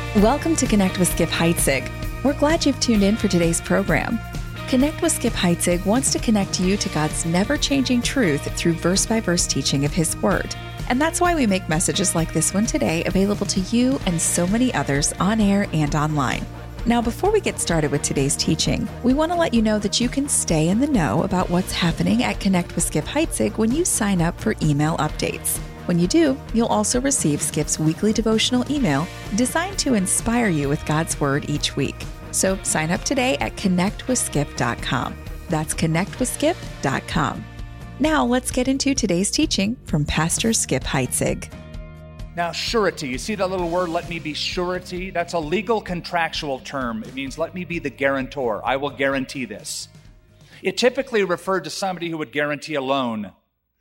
Welcome to Connect with Skip Heitzig. We're glad you've tuned in for today's program. Connect with Skip Heitzig wants to connect you to God's never-changing truth through verse-by-verse teaching of His Word. And that's why we make messages like this one today available to you and so many others on air and online. Now, before we get started with today's teaching, we want to let you know that you can stay in the know about what's happening at Connect with Skip Heitzig when you sign up for email updates. When you do, you'll also receive Skip's weekly devotional email designed to inspire you with God's Word each week. So sign up today at connectwithskip.com. That's connectwithskip.com. Now let's get into today's teaching from Pastor Skip Heitzig. Now, surety, you see that little word, let me be surety? That's a legal contractual term. It means let me be the guarantor. I will guarantee this. It typically referred to somebody who would guarantee a loan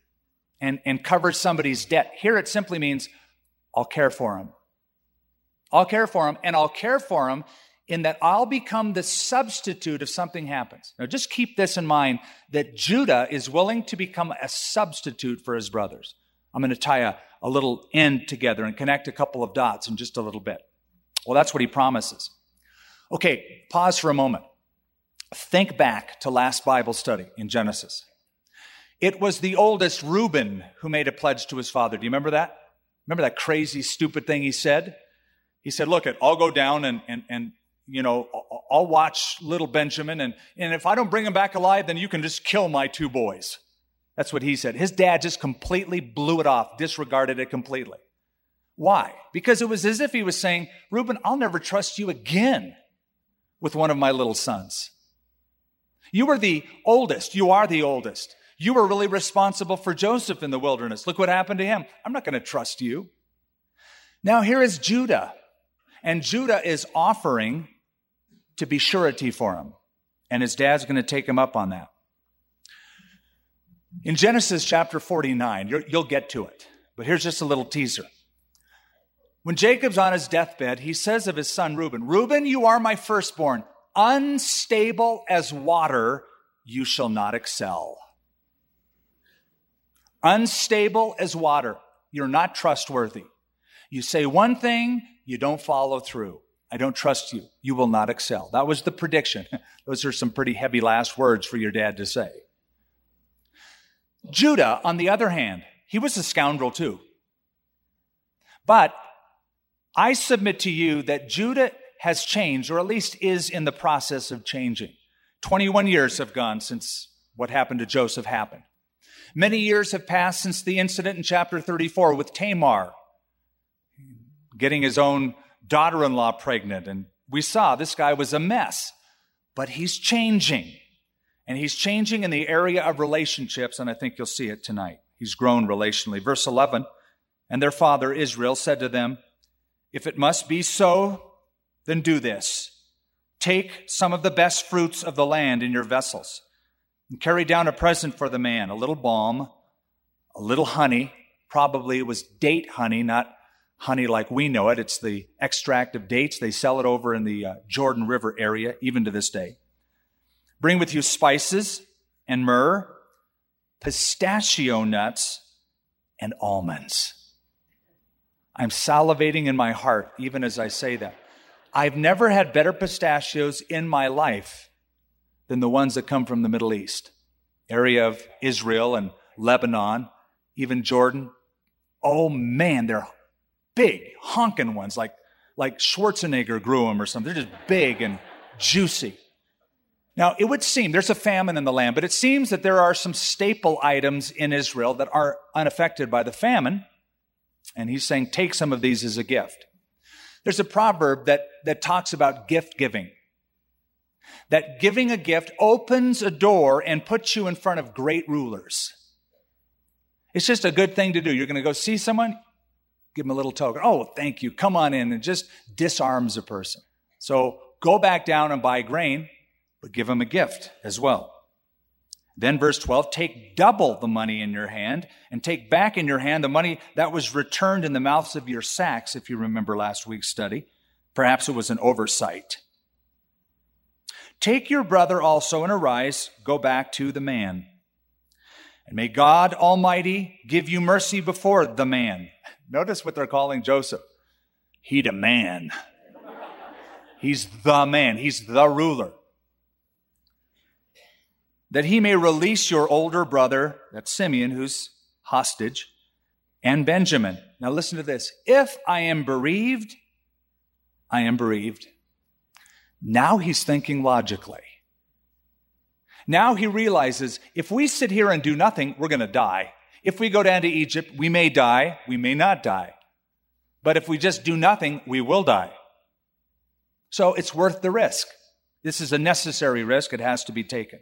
and cover somebody's debt. Here it simply means I'll care for him. I'll care for him, and I'll care for him in that I'll become the substitute if something happens. Now, just keep this in mind, that Judah is willing to become a substitute for his brothers. I'm going to tie a little end together and connect a couple of dots in just a little bit. Well, that's what he promises. Okay, pause for a moment. Think back to last Bible study in Genesis. It was the oldest, Reuben, who made a pledge to his father. Do you remember that? Remember that crazy, stupid thing he said? He said, look, I'll go down and I'll watch little Benjamin, and if I don't bring him back alive, then you can just kill my two boys. That's what he said. His dad just completely blew it off, disregarded it completely. Why? Because it was as if he was saying, Reuben, I'll never trust you again with one of my little sons. You were the oldest. You are the oldest. You were really responsible for Joseph in the wilderness. Look what happened to him. I'm not going to trust you. Now here is Judah. And Judah is offering to be surety for him. And his dad's going to take him up on that. In Genesis chapter 49, you'll get to it. But here's just a little teaser. When Jacob's on his deathbed, he says of his son Reuben, Reuben, you are my firstborn. Unstable as water, you shall not excel. Unstable as water. You're not trustworthy. You say one thing, you don't follow through. I don't trust you. You will not excel. That was the prediction. Those are some pretty heavy last words for your dad to say. Judah, on the other hand, he was a scoundrel too. But I submit to you that Judah has changed, or at least is in the process of changing. 21 years have gone since what happened to Joseph happened. Many years have passed since the incident in chapter 34 with Tamar getting his own daughter-in-law pregnant. And we saw this guy was a mess, but he's changing. And he's changing in the area of relationships, and I think you'll see it tonight. He's grown relationally. Verse 11, and their father Israel said to them, if it must be so, then do this. Take some of the best fruits of the land in your vessels and carry down a present for the man, a little balm, a little honey. Probably it was date honey, not honey like we know it. It's the extract of dates. They sell it over in the Jordan River area, even to this day. Bring with you spices and myrrh, pistachio nuts, and almonds. I'm salivating in my heart, even as I say that. I've never had better pistachios in my life than the ones that come from the Middle East, area of Israel and Lebanon, even Jordan. Oh man, they're big, honking ones, like Schwarzenegger grew them or something. They're just big and juicy. Now, it would seem, there's a famine in the land, but it seems that there are some staple items in Israel that are unaffected by the famine. And he's saying, take some of these as a gift. There's a proverb that talks about gift giving. That giving a gift opens a door and puts you in front of great rulers. It's just a good thing to do. You're going to go see someone, give them a little token. Oh, thank you. Come on in, and just disarms a person. So go back down and buy grain, but give them a gift as well. Then verse 12, take double the money in your hand and take back in your hand the money that was returned in the mouths of your sacks, if you remember last week's study. Perhaps it was an oversight. Take your brother also and arise, go back to the man. And may God Almighty give you mercy before the man. Notice what they're calling Joseph. He the man. He's the man. He's the ruler. That he may release your older brother, that's Simeon, who's hostage, and Benjamin. Now listen to this. If I am bereaved, I am bereaved. Now he's thinking logically. Now he realizes if we sit here and do nothing, we're going to die. If we go down to Egypt, we may die, we may not die. But if we just do nothing, we will die. So it's worth the risk. This is a necessary risk. It has to be taken.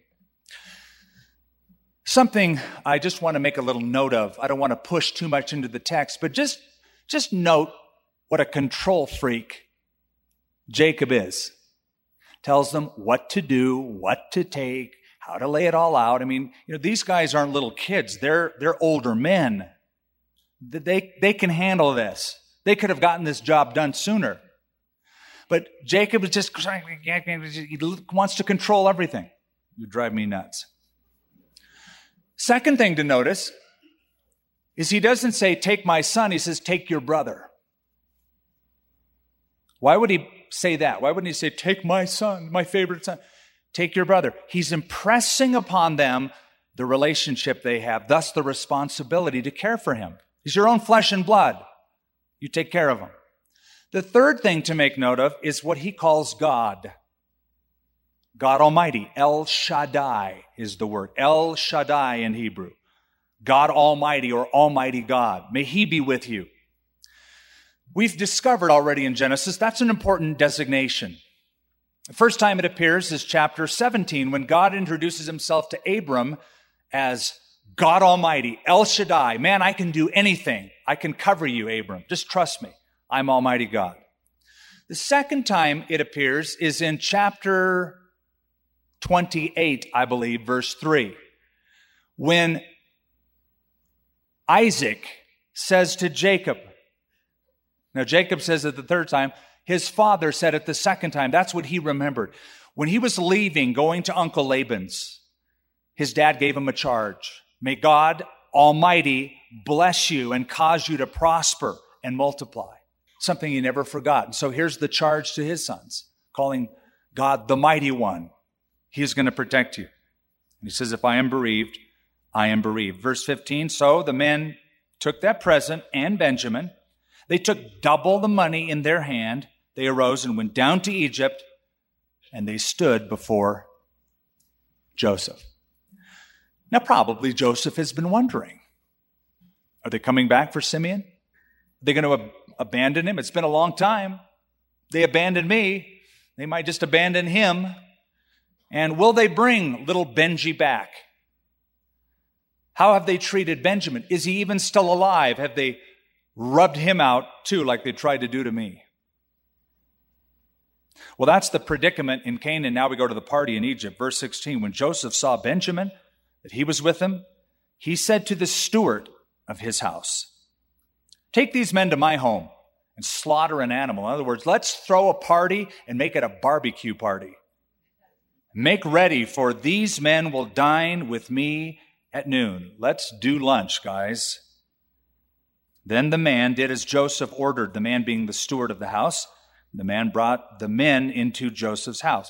Something I just want to make a little note of. I don't want to push too much into the text, but just note what a control freak Jacob is. Tells them what to do, what to take, how to lay it all out. I mean, these guys aren't little kids. They're older men. They can handle this. They could have gotten this job done sooner. But Jacob is just, he wants to control everything. You drive me nuts. Second thing to notice is he doesn't say, take my son. He says, take your brother. Why would he say that? Why wouldn't he say, take my son, my favorite son? Take your brother. He's impressing upon them the relationship they have, thus the responsibility to care for him. He's your own flesh and blood. You take care of him. The third thing to make note of is what he calls God. God Almighty. El Shaddai is the word. El Shaddai in Hebrew. God Almighty or Almighty God. May he be with you. We've discovered already in Genesis that's an important designation. The first time it appears is chapter 17 when God introduces himself to Abram as God Almighty, El Shaddai. Man, I can do anything. I can cover you, Abram. Just trust me. I'm Almighty God. The second time it appears is in chapter 28, I believe, verse 3, when Isaac says to Jacob, now Jacob says it the third time, his father said it the second time. That's what he remembered. When he was leaving, going to Uncle Laban's, his dad gave him a charge. May God Almighty bless you and cause you to prosper and multiply. Something he never forgot. And so here's the charge to his sons, calling God the Mighty One. He is going to protect you. And he says, if I am bereaved, I am bereaved. Verse 15, so the men took that present and Benjamin. They took double the money in their hand. They arose and went down to Egypt, and they stood before Joseph. Now, probably Joseph has been wondering, are they coming back for Simeon? Are they going to abandon him? It's been a long time. They abandoned me. They might just abandon him. And will they bring little Benji back? How have they treated Benjamin? Is he even still alive? Have they rubbed him out too, like they tried to do to me? Well, that's the predicament in Canaan. Now we go to the party in Egypt. Verse 16, when Joseph saw Benjamin, that he was with him, he said to the steward of his house, take these men to my home and slaughter an animal. In other words, let's throw a party and make it a barbecue party. Make ready, for these men will dine with me at noon. Let's do lunch, guys. Then the man did as Joseph ordered, the man being the steward of the house. The man brought the men into Joseph's house.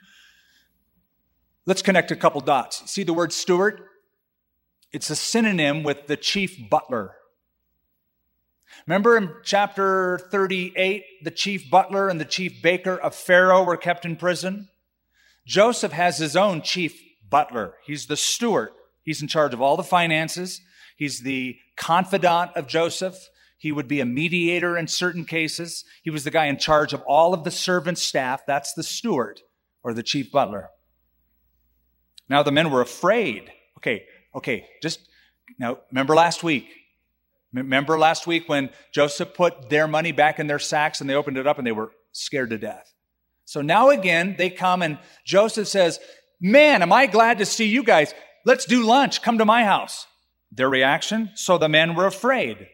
Let's connect a couple dots. See the word steward? It's a synonym with the chief butler. Remember in chapter 38, the chief butler and the chief baker of Pharaoh were kept in prison? Joseph has his own chief butler. He's the steward. He's in charge of all the finances. He's the confidant of Joseph. He would be a mediator in certain cases. He was the guy in charge of all of the servants' staff. That's the steward or the chief butler. Now the men were afraid. Okay, just now remember last week. Remember last week when Joseph put their money back in their sacks and they opened it up and they were scared to death. So now again, they come and Joseph says, man, am I glad to see you guys. Let's do lunch. Come to my house. Their reaction? So the men were afraid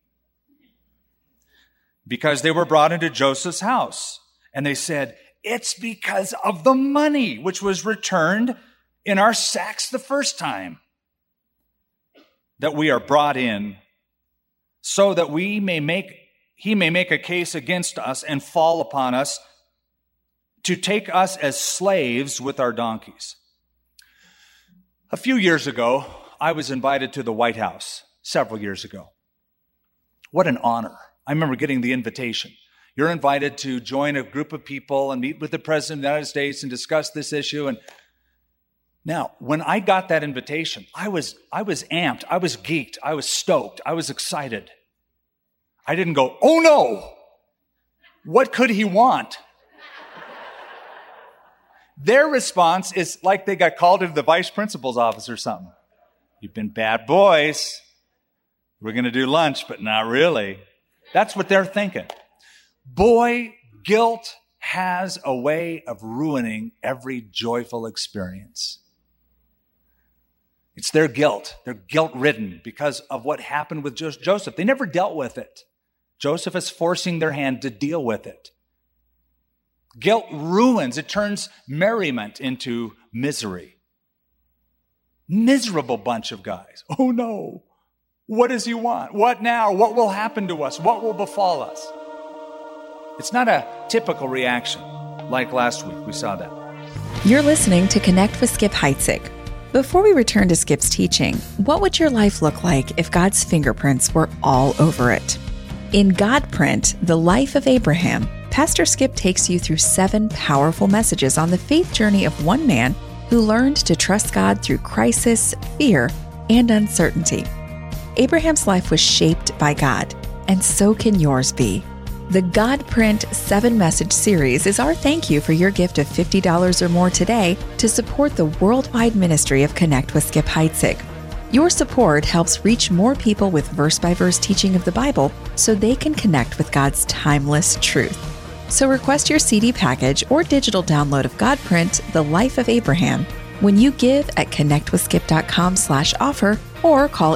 because they were brought into Joseph's house. And they said, it's because of the money which was returned in our sacks the first time that we are brought in, so that he may make a case against us and fall upon us to take us as slaves with our donkeys. A few years ago, I was invited to the White House, several years ago. What an honor. I remember getting the invitation. You're invited to join a group of people and meet with the President of the United States and discuss this issue. And now, when I got that invitation, I was amped, I was geeked, I was stoked, I was excited. I didn't go, oh no, what could he want? Their response is like they got called into the vice principal's office or something. You've been bad boys. We're going to do lunch, but not really. That's what they're thinking. Boy, guilt has a way of ruining every joyful experience. It's their guilt. They're guilt-ridden because of what happened with Joseph. They never dealt with it. Joseph is forcing their hand to deal with it. Guilt ruins. It turns merriment into misery. Miserable bunch of guys. Oh no. What does he want? What now? What will happen to us? What will befall us? It's not a typical reaction like last week. We saw that. You're listening to Connect with Skip Heitzig. Before we return to Skip's teaching, what would your life look like if God's fingerprints were all over it? In Godprint, The Life of Abraham, Pastor Skip takes you through 7 powerful messages on the faith journey of one man who learned to trust God through crisis, fear, and uncertainty. Abraham's life was shaped by God, and so can yours be. The Godprint 7-message series is our thank you for your gift of $50 or more today to support the worldwide ministry of Connect with Skip Heitzig. Your support helps reach more people with verse-by-verse teaching of the Bible so they can connect with God's timeless truth. So request your CD package or digital download of Godprint, The Life of Abraham, when you give at connectwithskip.com/offer or call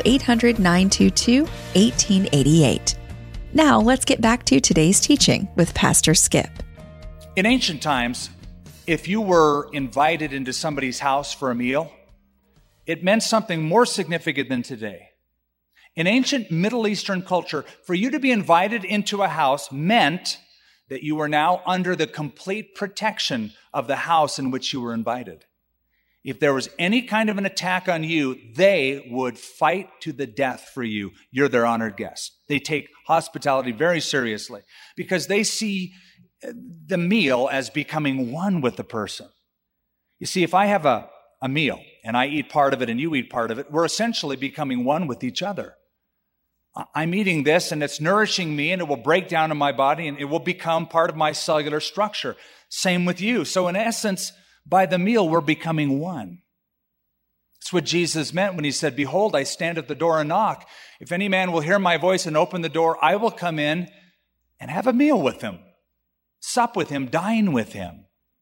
800-922-1888. Now let's get back to today's teaching with Pastor Skip. In ancient times, if you were invited into somebody's house for a meal, it meant something more significant than today. In ancient Middle Eastern culture, for you to be invited into a house meant that you were now under the complete protection of the house in which you were invited. If there was any kind of an attack on you, they would fight to the death for you. You're their honored guest. They take hospitality very seriously because they see the meal as becoming one with the person. You see, if I have a meal and I eat part of it and you eat part of it, we're essentially becoming one with each other. I'm eating this and it's nourishing me and it will break down in my body and it will become part of my cellular structure. Same with you. So in essence, by the meal, we're becoming one. That's what Jesus meant when he said, behold, I stand at the door and knock. If any man will hear my voice and open the door, I will come in and have a meal with him, sup with him, dine with him.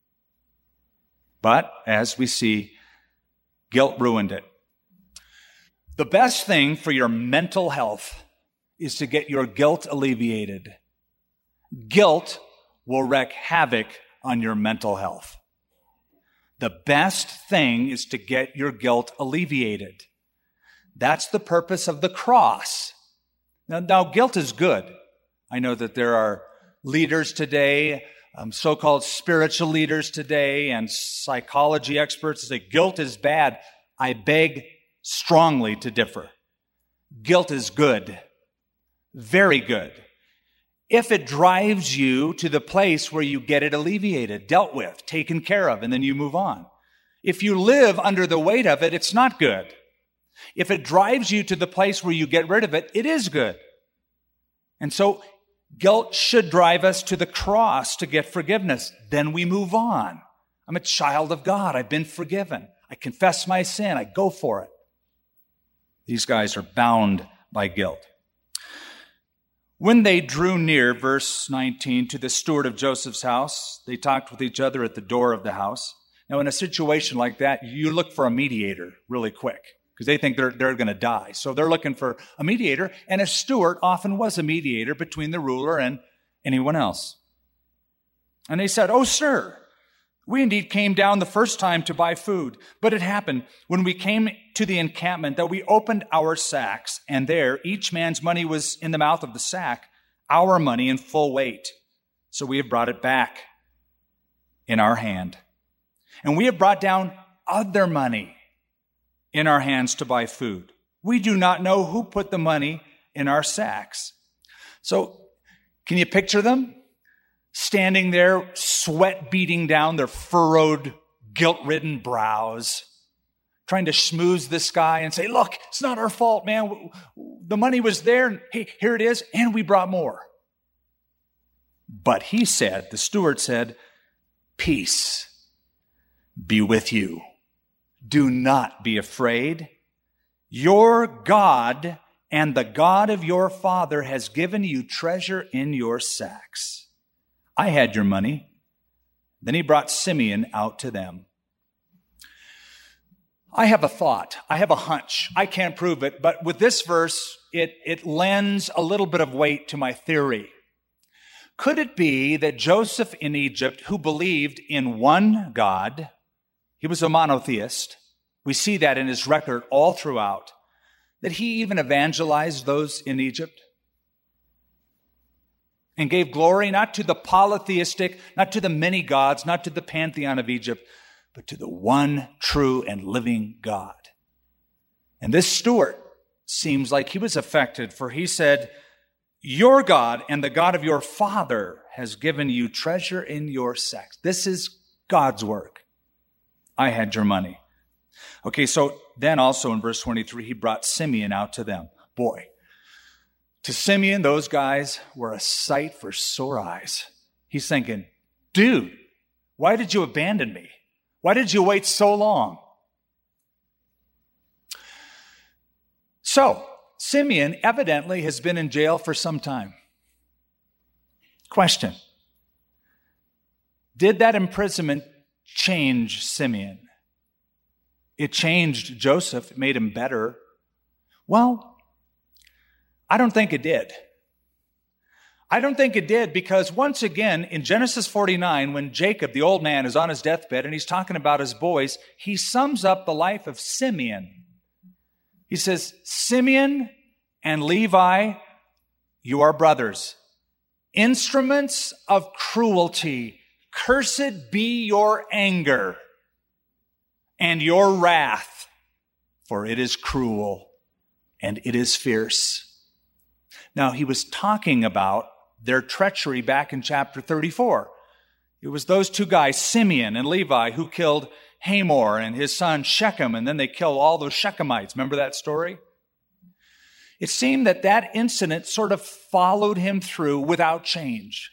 But as we see, guilt ruined it. The best thing for your mental health is to get your guilt alleviated. Guilt will wreak havoc on your mental health. The best thing is to get your guilt alleviated. That's the purpose of the cross. Now guilt is good. I know that there are leaders today, so-called spiritual leaders today, and psychology experts that say guilt is bad. I beg strongly to differ. Guilt is good. Very good. If it drives you to the place where you get it alleviated, dealt with, taken care of, and then you move on. If you live under the weight of it, it's not good. If it drives you to the place where you get rid of it, it is good. And so guilt should drive us to the cross to get forgiveness. Then we move on. I'm a child of God. I've been forgiven. I confess my sin. I go for it. These guys are bound by guilt. When they drew near, verse 19, to the steward of Joseph's house, they talked with each other at the door of the house. Now, in a situation like that, you look for a mediator really quick because they think they're going to die. So they're looking for a mediator, and a steward often was a mediator between the ruler and anyone else. And they said, "Oh, sir, we indeed came down the first time to buy food, but it happened when we came to the encampment that we opened our sacks, and there each man's money was in the mouth of the sack, our money in full weight. So we have brought it back." in our hand. And we have brought down other money in our hands to buy food. We do not know who put the money in our sacks. So, can you picture them? Standing there, sweat beating down their furrowed, guilt-ridden brows, trying to schmooze this guy and say, look, it's not our fault, man. The money was there, and hey, here it is, and we brought more. But he said, the steward said, peace be with you. Do not be afraid. Your God and the God of your father has given you treasure in your sacks. I had your money. Then he brought Simeon out to them. I have a thought. I have a hunch. I can't prove it, but with this verse, it lends a little bit of weight to my theory. Could it be that Joseph in Egypt, who believed in one God, he was a monotheist, we see that in his record all throughout, that he even evangelized those in Egypt and gave glory not to the polytheistic, not to the many gods, not to the pantheon of Egypt, but to the one true and living God. And this steward seems like he was affected, for he said, your God and the God of your father has given you treasure in your sacks. This is God's work. I had your money. Okay, so then also in verse 23, he brought Simeon out to them. Boy, to Simeon, those guys were a sight for sore eyes. He's thinking, dude, why did you abandon me? Why did you wait so long? So, Simeon evidently has been in jail for some time. Question. Did that imprisonment change Simeon? It changed Joseph. It made him better. Well, I don't think it did. I don't think it did because once again, in Genesis 49, when Jacob, the old man, is on his deathbed and he's talking about his boys, he sums up the life of Simeon. He says, Simeon and Levi, you are brothers, instruments of cruelty. Cursed be your anger and your wrath, for it is cruel and it is fierce. Now, he was talking about their treachery back in chapter 34. It was those two guys, Simeon and Levi, who killed Hamor and his son Shechem, and then they killed all those Shechemites. Remember that story? It seemed that that incident sort of followed him through without change.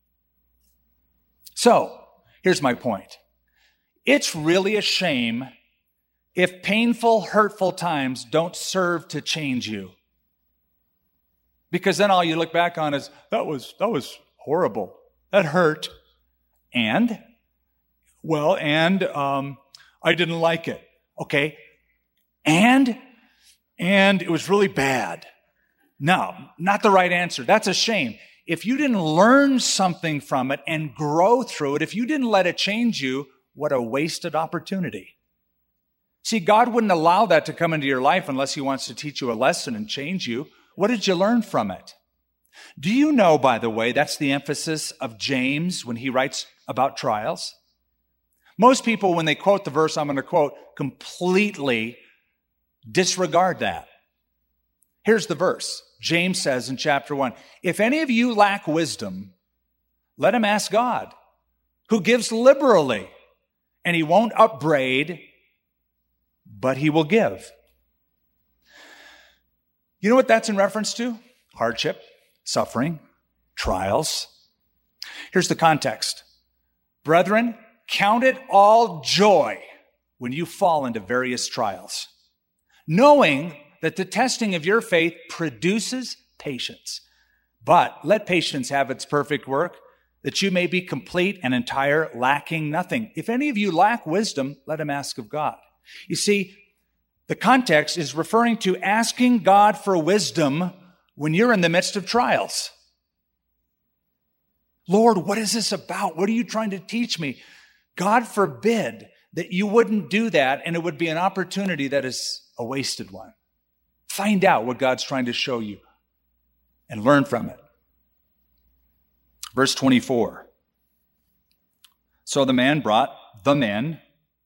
So, here's my point. It's really a shame if painful, hurtful times don't serve to change you. Because then all you look back on is, that was horrible. That hurt. And I didn't like it. Okay. And it was really bad. No, not the right answer. That's a shame. If you didn't learn something from it and grow through it, if you didn't let it change you, what a wasted opportunity. See, God wouldn't allow that to come into your life unless he wants to teach you a lesson and change you. What did you learn from it? Do you know, by the way, that's the emphasis of James when he writes about trials? Most people, when they quote the verse I'm going to quote, completely disregard that. Here's the verse. James says in chapter 1, if any of you lack wisdom, let him ask God, who gives liberally, and he won't upbraid, but he will give. You know what that's in reference to? Hardship, suffering, trials. Here's the context. Brethren, count it all joy when you fall into various trials, knowing that the testing of your faith produces patience. But let patience have its perfect work, that you may be complete and entire, lacking nothing. If any of you lack wisdom, let him ask of God. You see, the context is referring to asking God for wisdom when you're in the midst of trials. Lord, what is this about? What are you trying to teach me? God forbid that you wouldn't do that, and it would be an opportunity that is a wasted one. Find out what God's trying to show you and learn from it. Verse 24. So the man brought the men,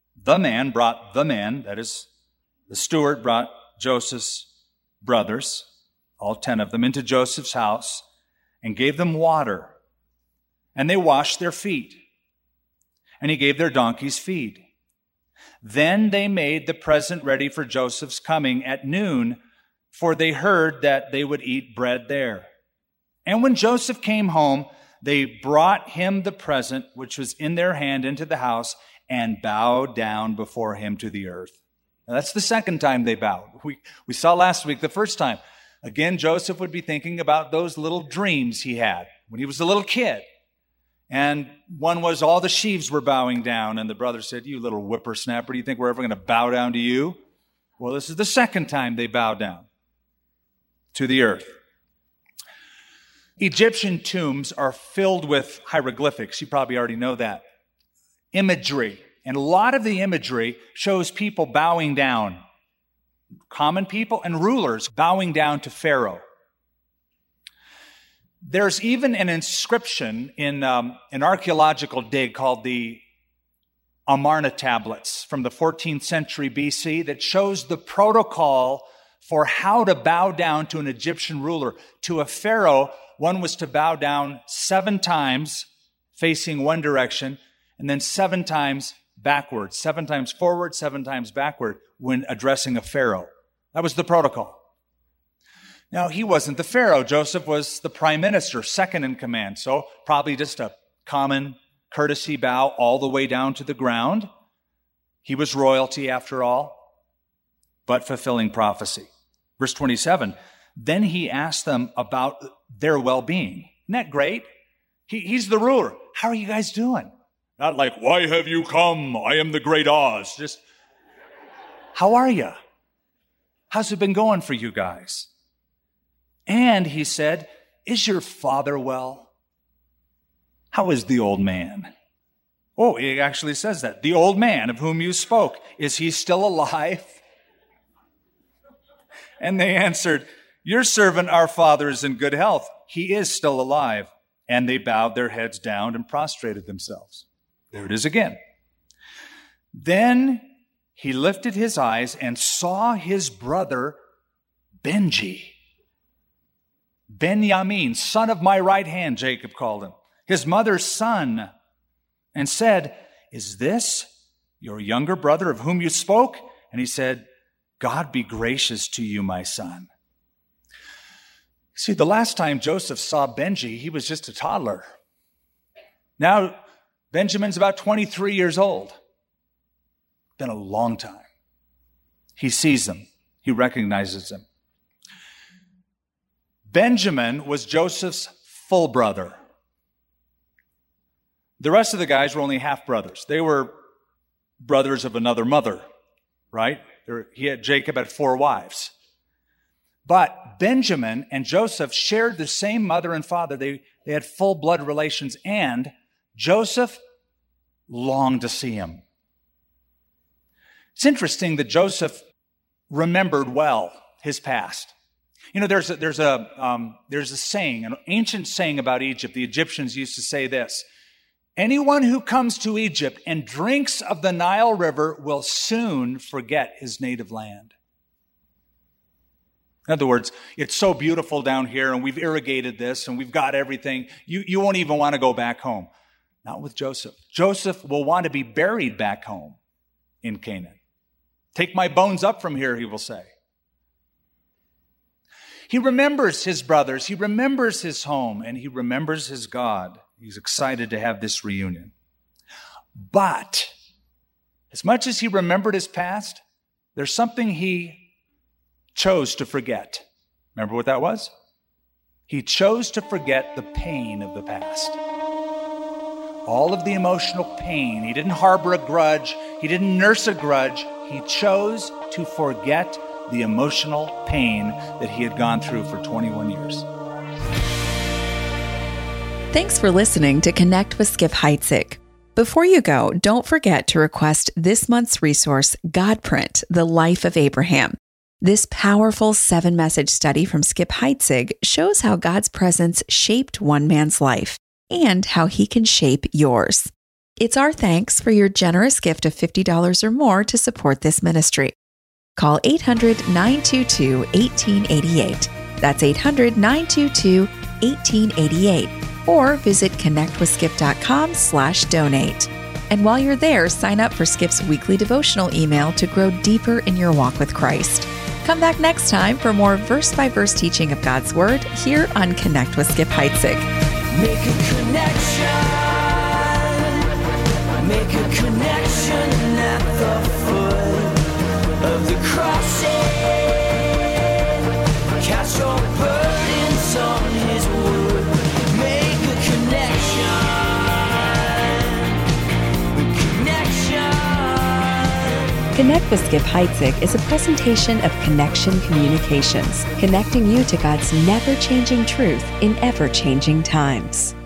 that is, the steward brought Joseph's brothers, all 10 of them, into Joseph's house and gave them water. And they washed their feet. And he gave their donkeys feed. Then they made the present ready for Joseph's coming at noon, for they heard that they would eat bread there. And when Joseph came home, they brought him the present which was in their hand into the house and bowed down before him to the earth. Now, that's the second time they bowed. We saw last week the first time. Again, Joseph would be thinking about those little dreams he had when he was a little kid. And one was all the sheaves were bowing down, and the brother said, "You little whippersnapper, do you think we're ever going to bow down to you?" Well, this is the second time they bowed down to the earth. Egyptian tombs are filled with hieroglyphics. You probably already know that. Imagery. And a lot of the imagery shows people bowing down. Common people and rulers bowing down to Pharaoh. There's even an inscription in an archaeological dig called the Amarna tablets from the 14th century BC that shows the protocol for how to bow down to an Egyptian ruler. To a pharaoh, one was to bow down 7 times facing one direction and then 7 times backwards, 7 times forward, 7 times backward when addressing a pharaoh. That was the protocol. Now, he wasn't the pharaoh. Joseph was the prime minister, second in command. So probably just a common courtesy bow all the way down to the ground. He was royalty after all, but fulfilling prophecy. Verse 27, then he asked them about their well-being. Isn't that great? He's the ruler. How are you guys doing? Not like, why have you come? I am the great Oz. Just, how are you? How's it been going for you guys? And he said, is your father well? How is the old man? Oh, he actually says that. The old man of whom you spoke, is he still alive? And they answered, your servant, our father, is in good health. He is still alive. And they bowed their heads down and prostrated themselves. There it is again. Then he lifted his eyes and saw his brother Benji. Benjamin, son of my right hand, Jacob called him, his mother's son, and said, is this your younger brother of whom you spoke? And he said, God be gracious to you, my son. See, the last time Joseph saw Benji, he was just a toddler. Now, Benjamin's about 23 years old. Been a long time. He sees him. He recognizes him. Benjamin was Joseph's full brother. The rest of the guys were only half brothers. They were brothers of another mother, right? Jacob had 4 wives. But Benjamin and Joseph shared the same mother and father. They had full blood relations, and Joseph longed to see him. It's interesting that Joseph remembered well his past. You know, there's a saying, an ancient saying about Egypt. The Egyptians used to say this: anyone who comes to Egypt and drinks of the Nile River will soon forget his native land. In other words, it's so beautiful down here, and we've irrigated this, and we've got everything. You won't even want to go back home. Not with Joseph. Joseph will want to be buried back home in Canaan. Take my bones up from here, he will say. He remembers his brothers, he remembers his home, and he remembers his God. He's excited to have this reunion. But as much as he remembered his past, there's something he chose to forget. Remember what that was? He chose to forget the pain of the past. All of the emotional pain. He didn't harbor a grudge. He didn't nurse a grudge. He chose to forget the emotional pain that he had gone through for 21 years. Thanks for listening to Connect with Skip Heitzig. Before you go, don't forget to request this month's resource, Godprint, The Life of Abraham. This powerful 7-message study from Skip Heitzig shows how God's presence shaped one man's life and how he can shape yours. It's our thanks for your generous gift of $50 or more to support this ministry. Call 800-922-1888. That's 800-922-1888. Or visit connectwithskip.com/donate. And while you're there, sign up for Skip's weekly devotional email to grow deeper in your walk with Christ. Come back next time for more verse-by-verse teaching of God's Word here on Connect with Skip Heitzig. Make a connection. Make a connection at the foot of the cross. Cast your burdens on His wood. Make a connection. Connect with Skip Heitzig is a presentation of Connection Communications, connecting you to God's never-changing truth in ever-changing times.